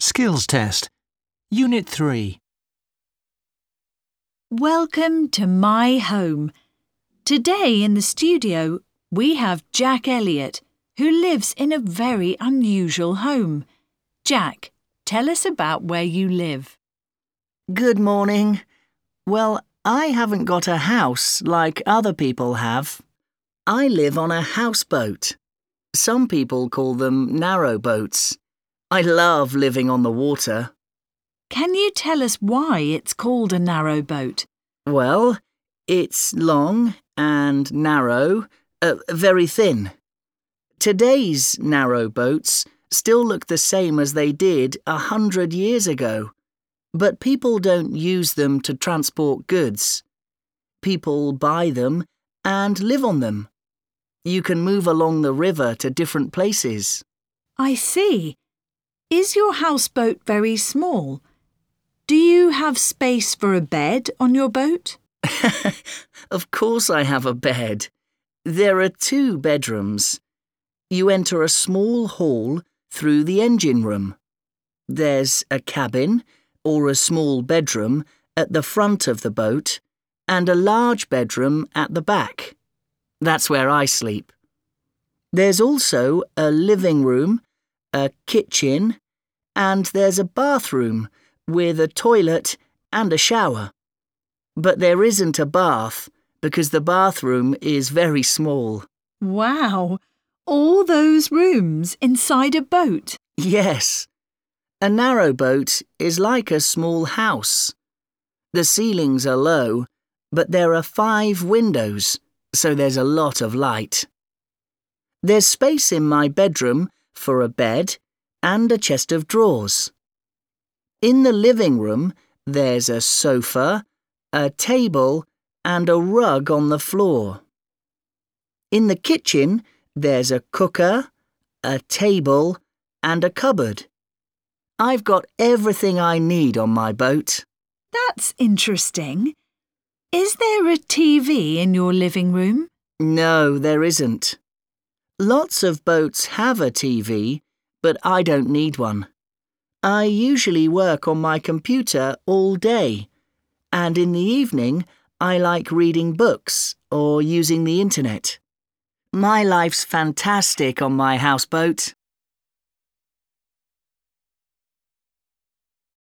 Skills Test. Unit 3. Welcome to my home. Today in the studio, we have Jack Elliott, who lives in a very unusual home. Jack, tell us about where you live. Good morning. Well, I haven't got a house like other people have. I live on a houseboat. Some people call them narrow boats. I love living on the water. Can you tell us why it's called a narrow boat? Well, it's long and narrow, very thin. Today's narrow boats still look the same as they did 100 years ago, but people don't use them to transport goods. People buy them and live on them. You can move along the river to different places. I see. Is your houseboat very small? Do you have space for a bed on your boat? Of course I have a bed. There are 2 bedrooms. You enter a small hall through the engine room. There's a cabin, or a small bedroom, at the front of the boat, and a large bedroom at the back. That's where I sleep. There's also a living room, a kitchen, and there's a bathroom with a toilet and a shower. But there isn't a bath because the bathroom is very small. Wow! All those rooms inside a boat? Yes. A narrow boat is like a small house. The ceilings are low, but there are 5 windows, so there's a lot of light. There's space in my bedroom for a bed and a chest of drawers. In the living room, there's a sofa, a table, and a rug on the floor. In the kitchen, there's a cooker, a table, and a cupboard. I've got everything I need on my boat. That's interesting. Is there a TV in your living room? No, there isn't. Lots of boats have a TV, but I don't need one. I usually work on my computer all day, and in the evening I like reading books or using the internet. My life's fantastic on my houseboat.